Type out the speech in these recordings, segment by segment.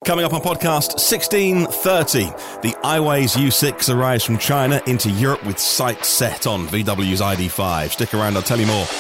Coming up on podcast 1630, the iWays U6 arrives from China into Europe with sights set on VW's ID5. Stick around, I'll tell you more.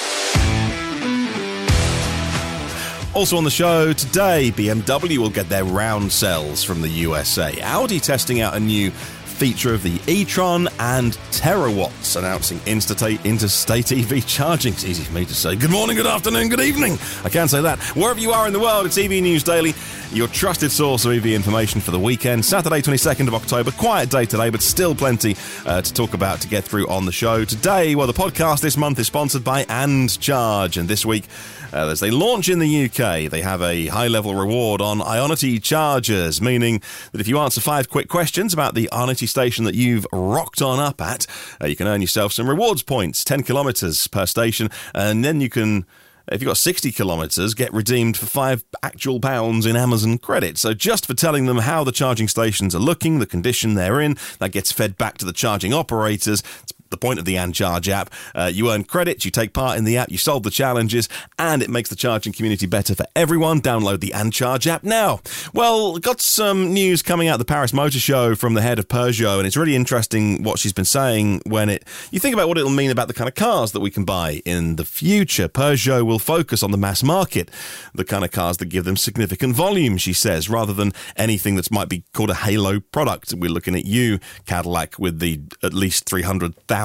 Also on the show today, BMW will get their round cells from the USA. Audi testing out a new feature of the e-tron, and Terawatts announcing interstate EV charging. It's easy for me to say good morning, good afternoon, good evening. I can't say that. Wherever you are in the world, it's EV News Daily, your trusted source of EV information for the weekend. Saturday, 22nd of October. Quiet day today, but still plenty to talk about, to get through on the show. Today, well, the podcast this month is sponsored by And Charge, and this week, as they launch in the UK, they have a high-level reward on Ionity chargers, meaning that if you answer 5 quick questions about the Ionity station that you've rocked on up at, you can earn yourself some rewards points, 10 kilometres per station, and then you can, if you've got 60 kilometres, get redeemed for £5 actual in Amazon credit. So just for telling them how the charging stations are looking, the condition they're in, that gets fed back to the charging operators. It's the point of the And Charge app. You earn credits, you take part in the app, you solve the challenges, and it makes the charging community better for everyone. Download the And Charge app now. Well, got some news coming out of the Paris Motor Show from the head of Peugeot, and it's really interesting what she's been saying when you think about what it'll mean about the kind of cars that we can buy in the future. Peugeot will focus on the mass market, the kind of cars that give them significant volume, she says, rather than anything that might be called a halo product. We're looking at you, Cadillac, with the at least $300,000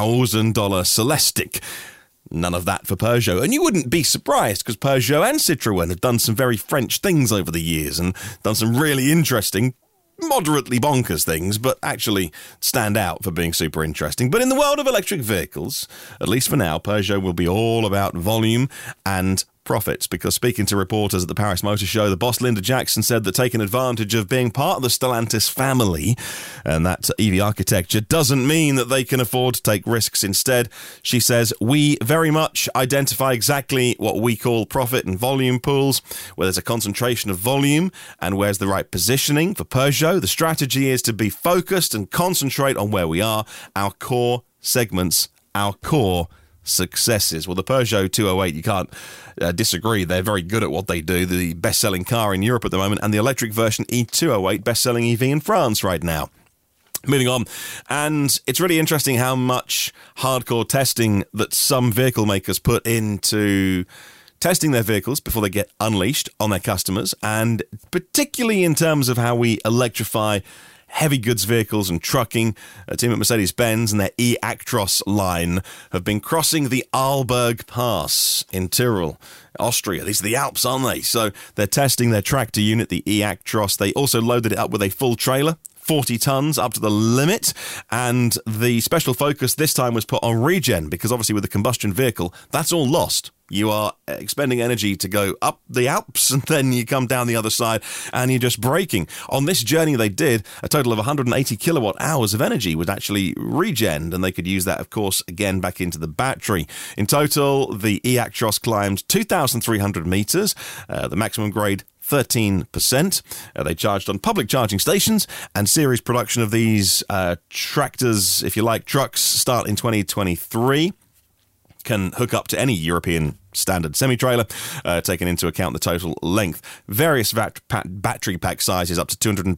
Celestiq. None of that for Peugeot. And you wouldn't be surprised, because Peugeot and Citroën have done some very French things over the years and done some really interesting, moderately bonkers things, but actually stand out for being super interesting. But in the world of electric vehicles, at least for now, Peugeot will be all about volume and profits, because speaking to reporters at the Paris Motor Show, the boss Linda Jackson said that taking advantage of being part of the Stellantis family and that EV architecture doesn't mean that they can afford to take risks. Instead, she says, we very much identify exactly what we call profit and volume pools, where there's a concentration of volume and where's the right positioning. For Peugeot, the strategy is to be focused and concentrate on where we are, our core segments, our core successes. Well, the Peugeot 208, you can't disagree. They're very good at what they do. The best-selling car in Europe at the moment, and the electric version E208, best-selling EV in France right now. Moving on, and it's really interesting how much hardcore testing that some vehicle makers put into testing their vehicles before they get unleashed on their customers, and particularly in terms of how we electrify heavy goods vehicles and trucking. A team at Mercedes-Benz and their e-Actros line have been crossing the Arlberg Pass in Tyrol, Austria. These are the Alps, aren't they? So they're testing their tractor unit, the e-Actros. They also loaded it up with a full trailer, 40 tons up to the limit, and the special focus this time was put on regen, because obviously with the combustion vehicle, that's all lost. You are expending energy to go up the Alps, and then you come down the other side and you're just braking. On this journey they did, a total of 180 kilowatt hours of energy was actually regened, and they could use that, of course, again back into the battery. In total, the e-Actros climbed 2,300 metres, the maximum grade 13%. They charged on public charging stations, and series production of these tractors, if you like, trucks, start in 2023. Can hook up to any European standard semi-trailer, taking into account the total length. Various battery pack sizes up to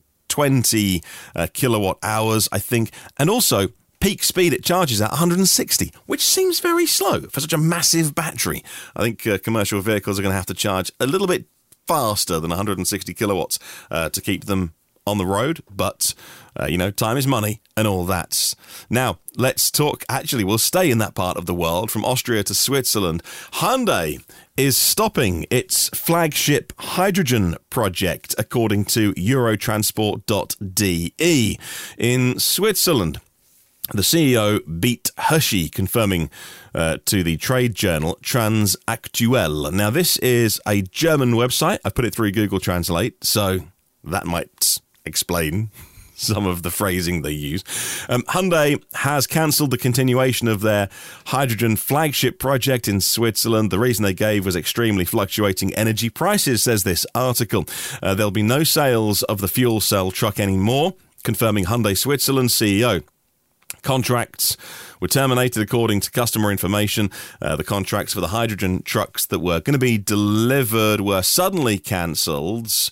220 kilowatt hours, I think, and also peak speed it charges at 160, which seems very slow for such a massive battery. I think commercial vehicles are going to have to charge a little bit faster than 160 kilowatts to keep them on the road, but time is money and all that. Now, let's talk, actually, we'll stay in that part of the world, from Austria to Switzerland. Hyundai is stopping its flagship hydrogen project, according to Eurotransport.de. In Switzerland, the CEO beat Hershey, confirming to the trade journal Transaktuell. Now, this is a German website. I put it through Google Translate, so that might explain some of the phrasing they use. Hyundai has cancelled the continuation of their hydrogen flagship project in Switzerland. The reason they gave was extremely fluctuating energy prices, says this article. There'll be no sales of the fuel cell truck anymore, confirming Hyundai Switzerland CEO. Contracts were terminated according to customer information. The contracts for the hydrogen trucks that were going to be delivered were suddenly cancelled,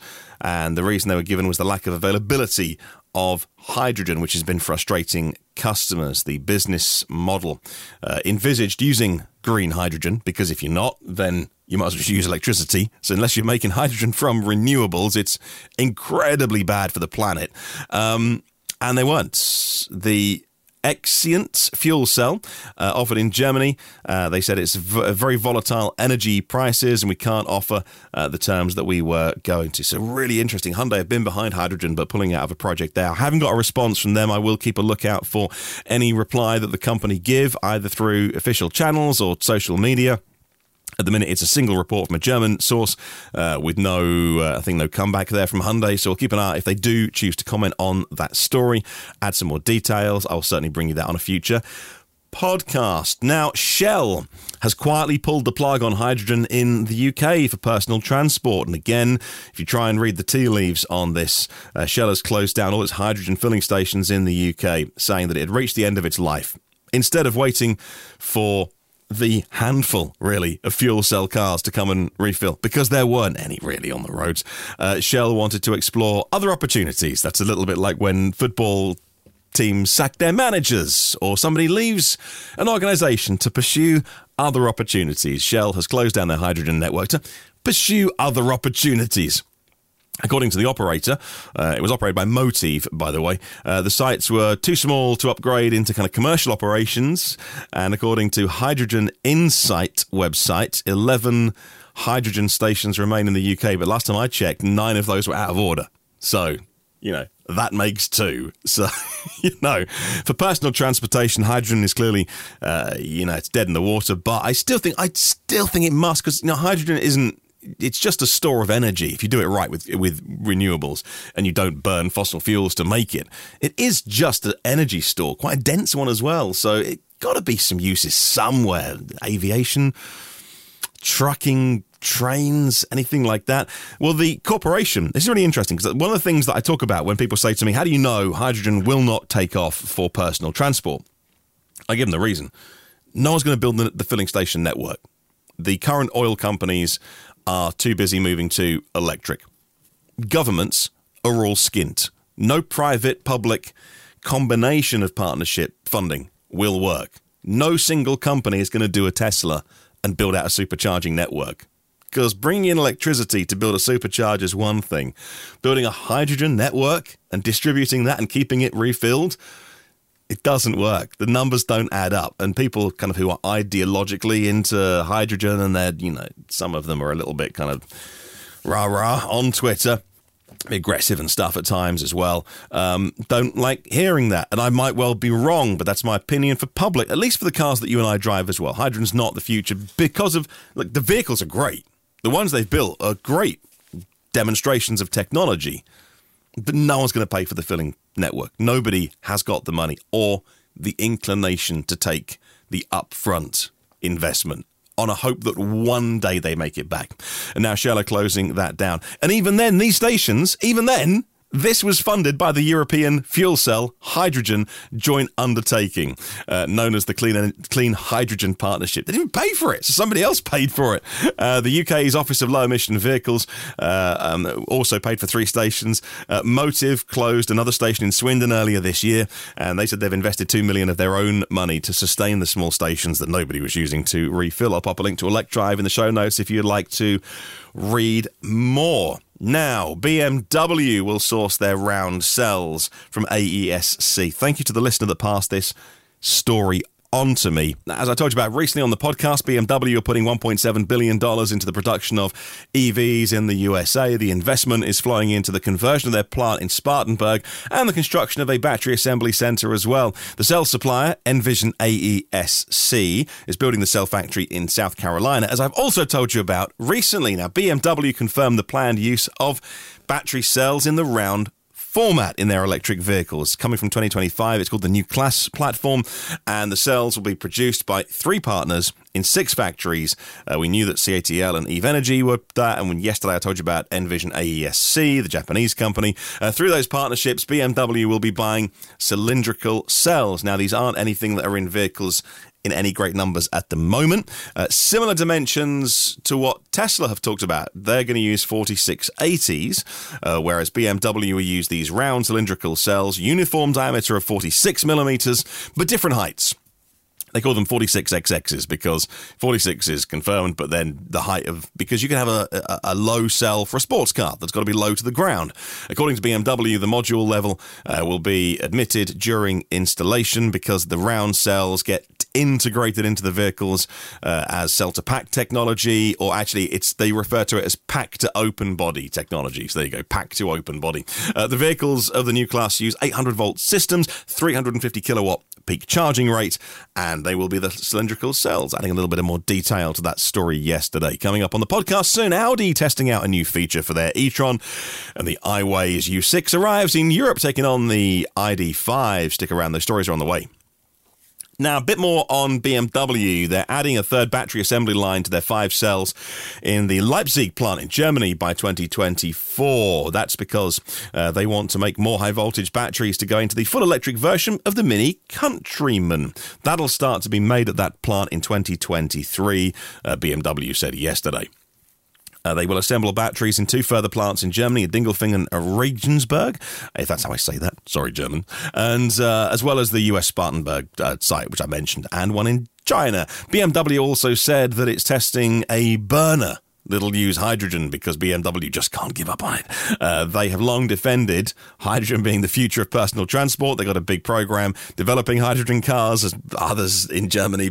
And the reason they were given was the lack of availability of hydrogen, which has been frustrating customers. The business model envisaged using green hydrogen, because if you're not, then you might as well just use electricity. So unless you're making hydrogen from renewables, it's incredibly bad for the planet. And they weren't. The Exient fuel cell offered in Germany. They said it's very volatile energy prices and we can't offer the terms that we were going to. So really interesting. Hyundai have been behind hydrogen but pulling out of a project there. I haven't got a response from them. I will keep a lookout for any reply that the company give, either through official channels or social media. At the minute, it's a single report from a German source with no comeback there from Hyundai. So we'll keep an eye out if they do choose to comment on that story, add some more details. I'll certainly bring you that on a future podcast. Now, Shell has quietly pulled the plug on hydrogen in the UK for personal transport. And again, if you try and read the tea leaves on this, Shell has closed down all its hydrogen filling stations in the UK, saying that it had reached the end of its life. Instead of waiting for the handful, really, of fuel cell cars to come and refill, because there weren't any really on the roads. Shell wanted to explore other opportunities. That's a little bit like when football teams sack their managers or somebody leaves an organisation to pursue other opportunities. Shell has closed down their hydrogen network to pursue other opportunities. According to the operator, it was operated by Motive, by the way. The sites were too small to upgrade into kind of commercial operations. And according to Hydrogen Insight website, 11 hydrogen stations remain in the UK. But last time I checked, 9 of those were out of order. So, that makes 2. So, for personal transportation, hydrogen is clearly, it's dead in the water. But I still think it must, because, hydrogen isn't. It's just a store of energy if you do it right with renewables and you don't burn fossil fuels to make it. It is just an energy store, quite a dense one as well. So it got to be some uses somewhere. Aviation, trucking, trains, anything like that. Well, the corporation, this is really interesting because one of the things that I talk about when people say to me, how do you know hydrogen will not take off for personal transport? I give them the reason. No one's going to build the filling station network. The current oil companies are too busy moving to electric. Governments are all skint. No private-public combination of partnership funding will work. No single company is going to do a Tesla and build out a supercharging network. Because bringing in electricity to build a supercharger is one thing. Building a hydrogen network and distributing that and keeping it refilled, it doesn't work. The numbers don't add up. And people kind of who are ideologically into hydrogen and they're, some of them are a little bit kind of rah-rah on Twitter, aggressive and stuff at times as well, don't like hearing that. And I might well be wrong, but that's my opinion for public, at least for the cars that you and I drive as well. Hydrogen's not the future because of, the vehicles are great. The ones they've built are great demonstrations of technology. But no one's going to pay for the filling network. Nobody has got the money or the inclination to take the upfront investment on a hope that one day they make it back. And now Shell are closing that down. And even then, these stations, this was funded by the European Fuel Cell Hydrogen Joint Undertaking, known as the Clean Hydrogen Partnership. They didn't pay for it, so somebody else paid for it. The UK's Office of Low Emission Vehicles also paid for 3 stations. Motive closed another station in Swindon earlier this year, and they said they've invested $2 million of their own money to sustain the small stations that nobody was using to refill. I'll pop a link to Electrive in the show notes if you'd like to read more. Now, BMW will source their round cells from AESC. Thank you to the listener that passed this story on to me. As I told you about recently on the podcast, BMW are putting $1.7 billion into the production of EVs in the USA. The investment is flowing into the conversion of their plant in Spartanburg and the construction of a battery assembly center as well. The cell supplier, Envision AESC, is building the cell factory in South Carolina, as I've also told you about recently. Now, BMW confirmed the planned use of battery cells in the round format in their electric vehicles. Coming from 2025, it's called the New Class platform, and the cells will be produced by 3 partners in 6 factories. We knew that CATL and Eve Energy were that, and yesterday I told you about Envision AESC, the Japanese company. Through those partnerships, BMW will be buying cylindrical cells. Now, these aren't anything that are in vehicles in any great numbers at the moment. Similar dimensions to what Tesla have talked about. They're going to use 4680s, whereas BMW will use these round cylindrical cells, uniform diameter of 46 millimeters, but different heights. They call them 46XXs because 46 is confirmed, but then the height of... Because you can have a low cell for a sports car that's got to be low to the ground. According to BMW, the module level will be admitted during installation because the round cells get integrated into the vehicles as cell-to-pack technology, or actually they refer to it as pack-to-open body technology. So there you go, pack-to-open body. The vehicles of the new class use 800-volt systems, 350 kilowatt peak charging rate, and they will be the cylindrical cells, adding a little bit of more detail to that story yesterday. Coming up on the podcast soon, Audi testing out a new feature for their e-tron, and the iWays U6 arrives in Europe, taking on the ID.5. Stick around, those stories are on the way. Now, a bit more on BMW. They're adding a third battery assembly line to their 5 cells in the Leipzig plant in Germany by 2024. That's because they want to make more high-voltage batteries to go into the full electric version of the Mini Countryman. That'll start to be made at that plant in 2023, BMW said yesterday. They will assemble batteries in 2 further plants in Germany, at Dingolfing and Regensburg, if that's how I say that. Sorry, German. And as well as the US Spartanburg site, which I mentioned, and one in China. BMW also said that it's testing a burner that'll use hydrogen because BMW just can't give up on it. They have long defended hydrogen being the future of personal transport. They've got a big program developing hydrogen cars, as others in Germany,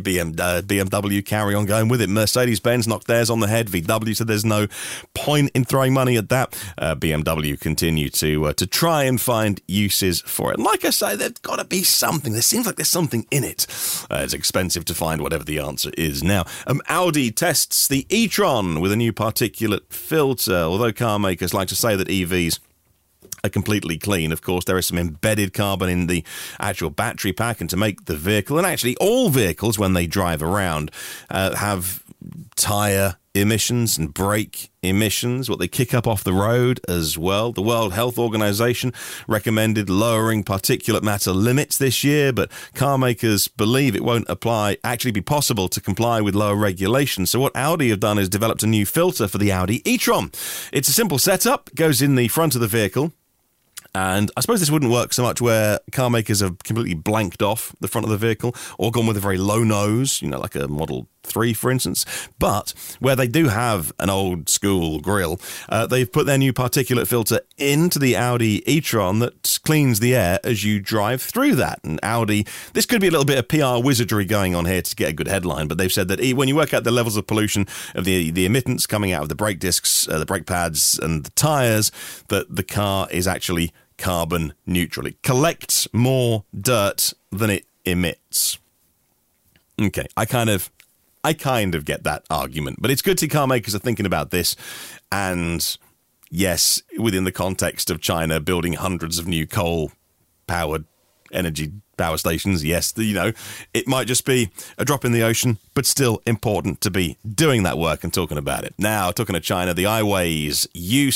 BMW carry on going with it. Mercedes-Benz knocked theirs on the head. VW said there's no point in throwing money at that. BMW continue to try and find uses for it. And like I say, there's got to be something. There seems like there's something in it. It's expensive to find whatever the answer is. Now, Audi tests the e-tron with a new particulate filter, although car makers like to say that EVs are completely clean. Of course, there is some embedded carbon in the actual battery pack, and to make the vehicle, and actually all vehicles when they drive around, have tyre emissions and brake emissions, what they kick up off the road as well. The World Health Organization recommended lowering particulate matter limits this year, but car makers believe it won't actually be possible to comply with lower regulations. So what Audi have done is developed a new filter for the Audi e-tron. It's a simple setup, goes in the front of the vehicle. And I suppose this wouldn't work so much where car makers have completely blanked off the front of the vehicle or gone with a very low nose, like a Model 3, for instance. But where they do have an old school grille, they've put their new particulate filter into the Audi e-tron that cleans the air as you drive through that. And Audi, this could be a little bit of PR wizardry going on here to get a good headline, but they've said that when you work out the levels of pollution of the emittance coming out of the brake discs, the brake pads and the tyres, that the car is actually carbon neutral. It collects more dirt than it emits. Okay, I kind of get that argument, but it's good to see car makers are thinking about this, and yes, within the context of China building hundreds of new coal-powered energy power stations, yes, it might just be a drop in the ocean, but still important to be doing that work and talking about it. Now, talking to China, the iWays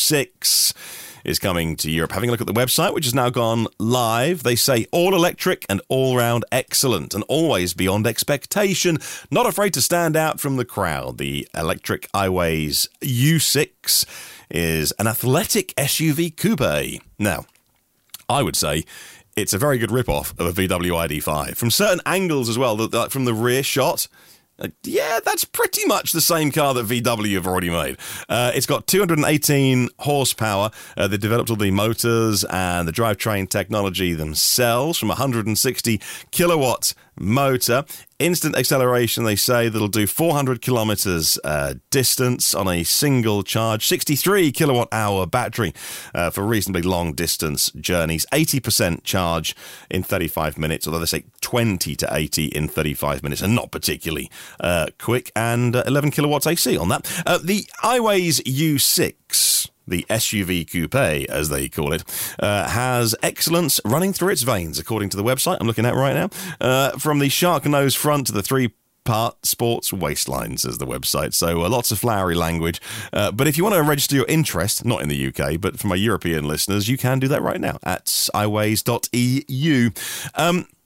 U6 is coming to Europe. Having a look at the website, which has now gone live, they say all electric and all-round excellent and always beyond expectation. Not afraid to stand out from the crowd. The electric iWays U6 is an athletic SUV coupe. Now, I would say it's a very good rip-off of a VW ID.5. From certain angles as well, like from the rear shot, yeah, that's pretty much the same car that VW have already made. It's got 218 horsepower. They developed all the motors and the drivetrain technology themselves from a 160 kilowatt motor. Instant acceleration, they say, that'll do 400 kilometers distance on a single charge. 63 kilowatt hour battery for reasonably long distance journeys. 80% charge in 35 minutes, although they say 20 to 80 in 35 minutes, and not particularly quick. And 11 kilowatts AC on that. The iWays U6, the SUV coupe, as they call it, has excellence running through its veins, according to the website I'm looking at right now. From the shark nose front to the three-part sports waistline, says the website. So lots of flowery language. But if you want to register your interest, not in the UK, but for my European listeners, you can do that right now at iways.eu.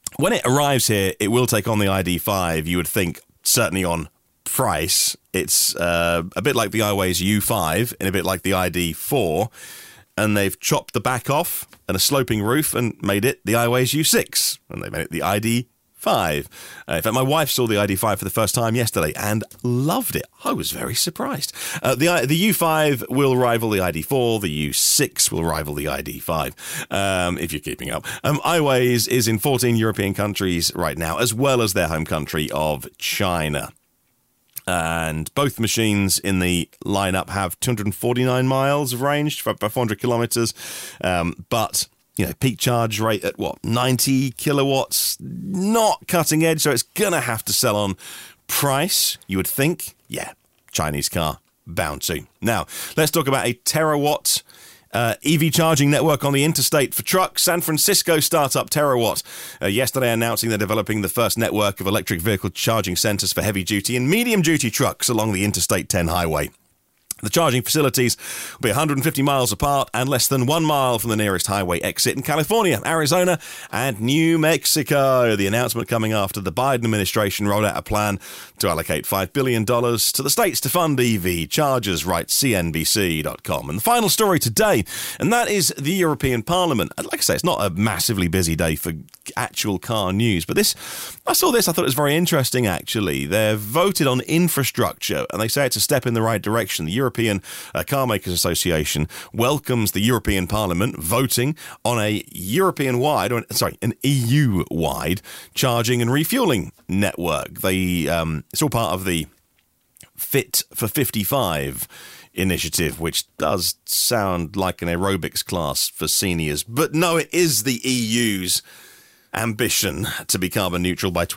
When it arrives here, it will take on the ID5. You would think, certainly on price, it's a bit like the iWays U5 and a bit like the ID4, and they've chopped the back off and a sloping roof and made it the iWays U6, and they made it the ID5. In fact, my wife saw the ID5 for the first time yesterday and loved it. I was very surprised. The U5 will rival the ID4. The U6 will rival the ID5, if you're keeping up. iWays is in 14 European countries right now, as well as their home country of China. And both machines in the lineup have 249 miles of range, about 400 kilometers. But peak charge rate at 90 kilowatts, not cutting edge, so it's gonna have to sell on price, you would think. Yeah, Chinese car, bound to. Now, let's talk about a terawatt EV charging network on the interstate for trucks. San Francisco startup Terawatt yesterday announcing they're developing the first network of electric vehicle charging centers for heavy-duty and medium-duty trucks along the Interstate 10 highway. The charging facilities will be 150 miles apart and less than 1 mile from the nearest highway exit in California, Arizona, and New Mexico. The announcement coming after the Biden administration rolled out a plan to allocate $5 billion to the states to fund EV chargers, writes CNBC.com. And the final story today, and that is the European Parliament. Like I say, it's not a massively busy day for actual car news, but I saw this, I thought it was very interesting, actually. They've voted on infrastructure, and they say it's a step in the right direction. The European Car Makers Association welcomes the European Parliament voting on an EU-wide charging and refueling network. It's all part of the Fit for 55 initiative, which does sound like an aerobics class for seniors. But no, it is the EU's ambition to be carbon neutral by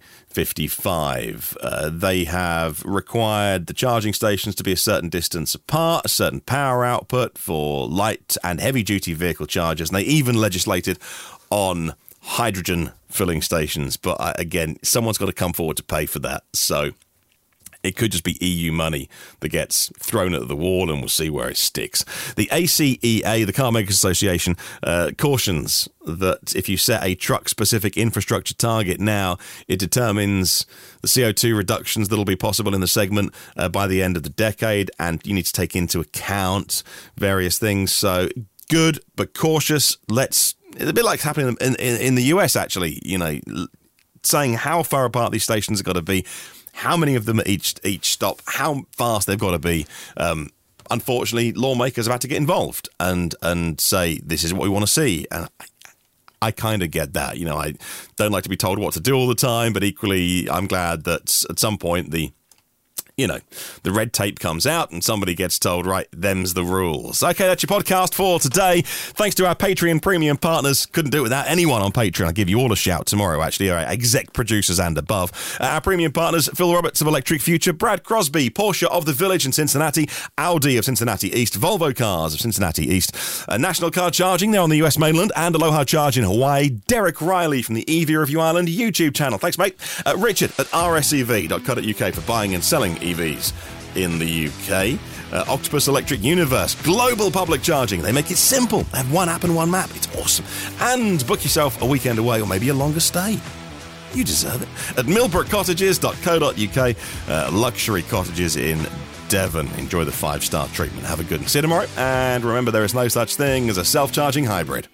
2055. They have required the charging stations to be a certain distance apart, a certain power output for light and heavy-duty vehicle chargers, and they even legislated on hydrogen filling stations. But again, someone's got to come forward to pay for that, so it could just be EU money that gets thrown at the wall, and we'll see where it sticks. The ACEA, the Car Makers Association, cautions that if you set a truck-specific infrastructure target now, it determines the CO2 reductions that will be possible in the segment by the end of the decade, and you need to take into account various things. So good, but cautious. It's a bit like happening in the US, actually, saying how far apart these stations have got to be, how many of them at each stop, how fast they've got to be. Unfortunately, lawmakers have had to get involved and say, this is what we want to see. And I kind of get that. I don't like to be told what to do all the time, but equally, I'm glad that at some point the red tape comes out and somebody gets told, right, them's the rules. Okay, that's your podcast for today. Thanks to our Patreon premium partners. Couldn't do it without anyone on Patreon. I'll give you all a shout tomorrow, actually. All right, exec producers and above. Our premium partners, Phil Roberts of Electric Future, Brad Crosby, Porsche of the Village in Cincinnati, Audi of Cincinnati East, Volvo Cars of Cincinnati East, National Car Charging there on the US mainland, and Aloha Charge in Hawaii, Derek Riley from the EV Review Ireland YouTube channel. Thanks, mate. Richard at rsev.co.uk for buying and selling EVs in the UK. Octopus Electric Universe, global public charging. They make it simple. They have one app and one map. It's awesome. And book yourself a weekend away or maybe a longer stay. You deserve it. At millbrookcottages.co.uk, luxury cottages in Devon. Enjoy the 5-star treatment. Have a good one. See you tomorrow. And remember, there is no such thing as a self-charging hybrid.